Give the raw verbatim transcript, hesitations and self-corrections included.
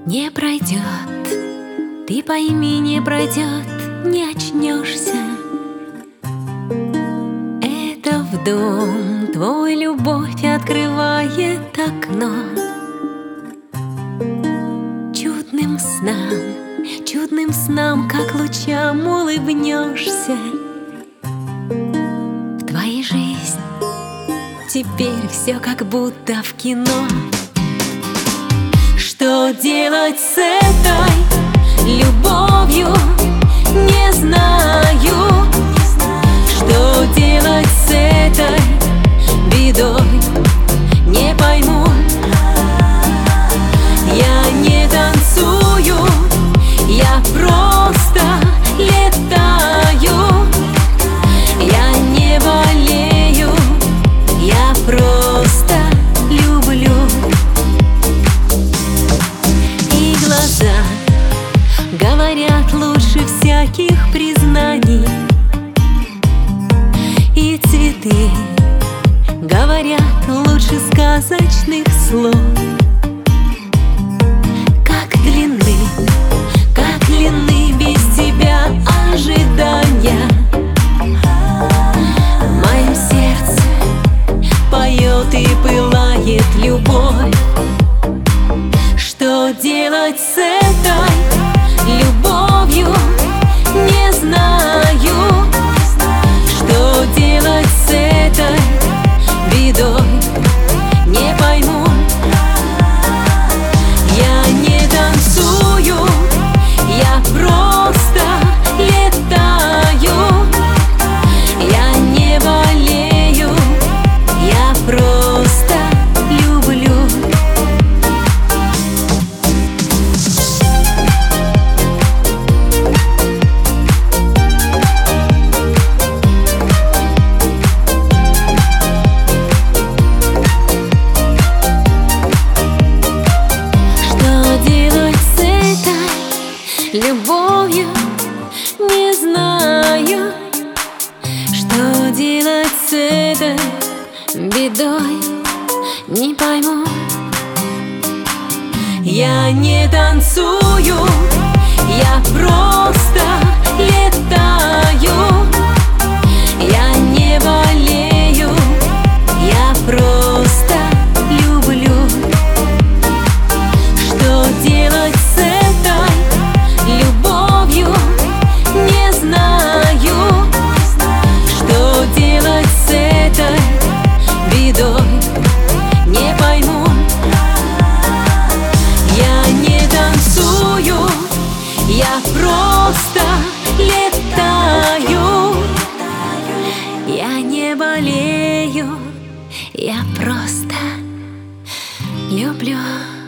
Не пройдет, ты пойми, не пройдет, не очнешься. Это в дом твой любовь открывает окно. Чудным снам, чудным снам, как лучам улыбнешься. В твоей жизни теперь все как будто в кино. Что делать с этой любовью, не знаю. Что делать с этой бедой, не пойму. Я не танцую, я просто летаю. Я не болею, я просто люблю. И глаза говорят лучше всяких признаний. И цветы говорят лучше сказочных слов. Как длинны, как длинны без тебя ожидания. В моем сердце поет и пылает любовь. Что делать с этой любовью, не знаю. Что делать с этой бедой, не пойму. Я не танцую, я просто летаю. Я не болею, я просто люблю. Любовью не знаю. Что делать с этой бедой, не пойму. Я не танцую, я просто летаю. Я не болею, я просто люблю. Что делать с этой любовью, не знаю. Что делать с этой бедой, не пойму. Я не танцую, я просто летаю. Я не болею, я просто люблю.